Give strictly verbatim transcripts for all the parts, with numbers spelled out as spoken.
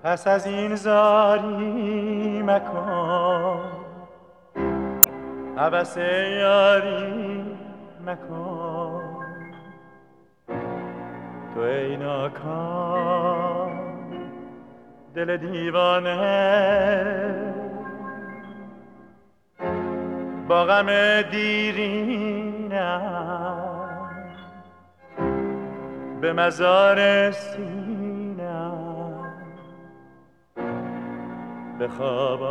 پس از این زاری مکن، هوس یاری مکن. تو ای ناکام دل دیوانه، با غم دیرینم به مزار سینم به خواب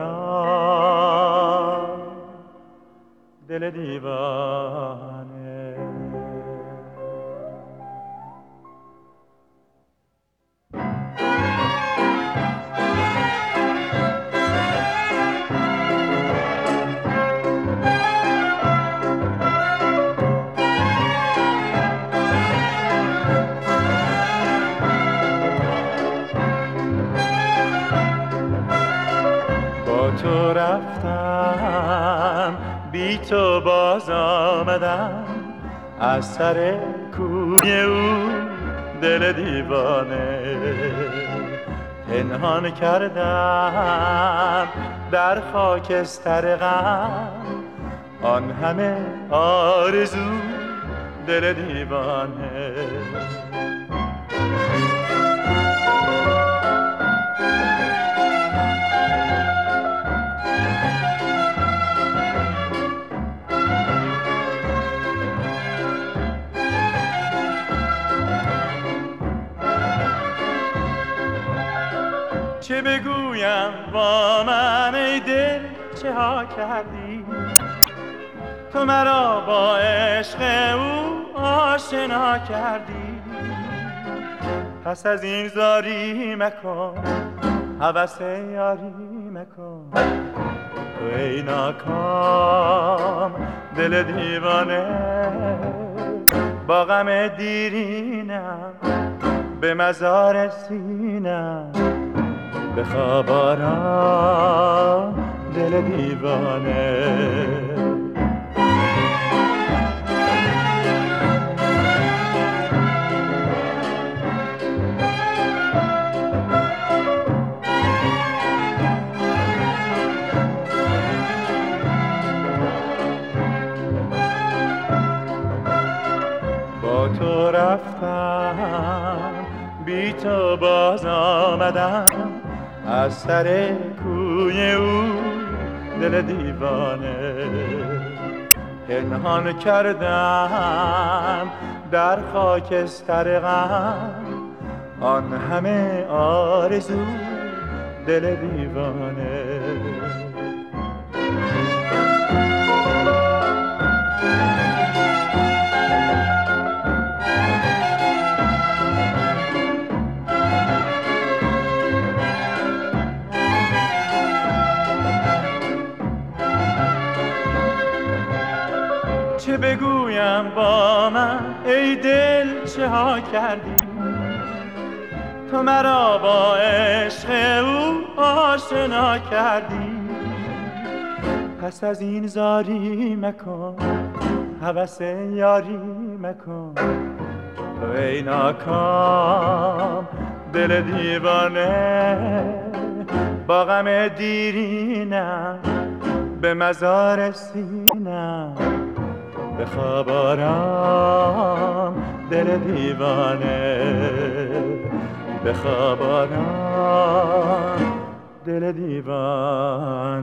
آرام دل دیوانه. تو رفتم بی تو باز آمدم، از سر کوی او دل دیوانه. پنهان کردم در خاکستر غم، آن همه آرزو دل دیوانه. چه بگویم با من ای دل چه ها کردی، تو مرا با عشق او آشنا کردی. پس از این زاری مکن، هوس یاری مکن. تو ای ناکام دل دیوانه، با غم دیرینم به مزار سینم به خواب آرام دل دیوانه. با تو رفتم بی تو باز آمدم، از سر کوی او دل دیوانه. پنهان کردم در خاکستر غم، آن همه آرزو دل دیوانه. چه بگویم با من ای دل چه ها کردی، تو مرا با عشق او آشنا کردی. پس از این زاری مکن، هوس یاری مکن. تو ای ناکام دل دیوانه، با غم دیرینم به مزار سینم به خواب آرام دل دیوانه. به خواب آرام دل دیوانه.